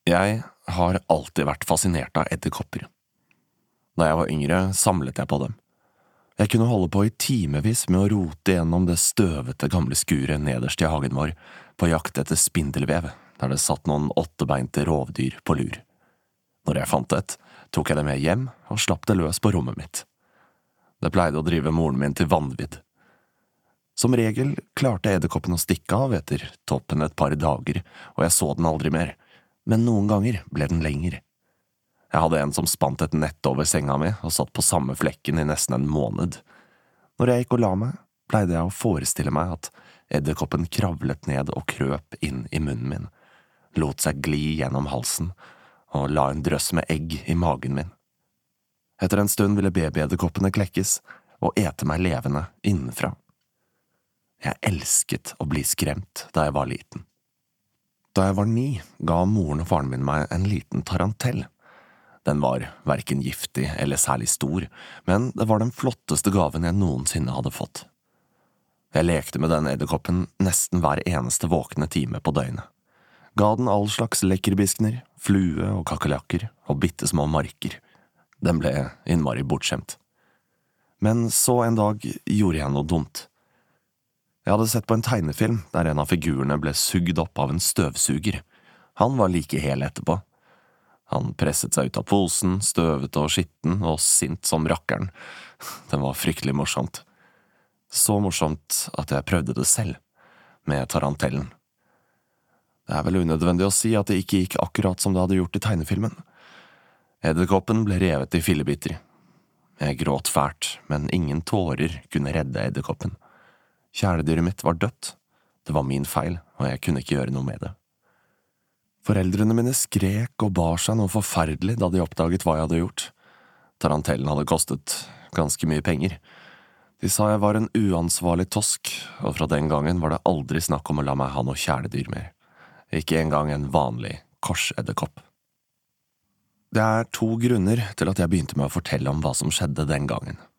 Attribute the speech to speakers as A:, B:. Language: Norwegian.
A: Jeg har alltid vært fascinert av edderkopper. Da jeg var yngre, samlet jeg på dem. Jeg kunne holde på i timevis med å rote gjennom det støvete gamle skuret nederst i hagen vår, på jakt etter spindelvev, der det satt noen åttebeinte rovdyr på lur. Når jeg fant et, tok jeg det med hjem og slapp det løs på rommet mitt. Det pleide å drive moren min til vanvidd. Som regel klarte edderkoppen å stikke av etter toppen et par dager, og jeg så den aldri mer, men noen ganger ble den lenger. Jeg hadde en som spant et nett over senga mi og satt på samme flekken i nesten en måned. Når jeg gikk og la meg, pleide jeg å forestille meg at edderkoppen kravlet ned og krøp inn i munnen min, lot seg gli gjennom halsen og la en drøss med egg i magen min. Etter en stund ville babyedderkoppene klekkes og ete meg levende innenfra. Jeg elsket å bli skremt da jeg var liten. Da jeg var 9, ga moren og faren min meg en liten tarantell. Den var hverken giftig eller særlig stor, men det var den flotteste gaven jeg noensinne hadde fått. Jeg lekte med den edderkoppen nesten hver eneste våkne time på døgnet. Ga den all slags lekkerbiskner, flue og kakelakker og bittesmå marker. Den ble innmari bortskjemt. Men så en dag gjorde jeg noe dumt. Jeg hadde sett på en tegnefilm der en av figurene ble sugd opp av en støvsuger. Han var like hel etterpå. Han presset seg ut av posen, støvete og skitten og sint som rakkeren. Det var fryktelig morsomt. Så morsomt at jeg prøvde det selv, med tarantellen. Det er vel unødvendig å si at det ikke gikk akkurat som det hadde gjort i tegnefilmen. Edderkoppen ble revet i fillebiter. Jeg gråt fælt, men ingen tårer kunne redde edderkoppen. Kjæledyret mitt var dødt. Det var min feil, og jeg kunne ikke gjøre noe med det. Foreldrene mine skrek og bar seg noe forferdelig da de oppdaget hva jeg hadde gjort. Tarantellen hadde kostet ganske mye penger. De sa jeg var en uansvarlig tosk, og fra den gangen var det aldri snakk om å la meg ha noe kjæledyr mer. Ikke engang en vanlig korsedderkopp. Det er 2 grunner til at jeg begynte med å fortelle om hva som skjedde den gangen.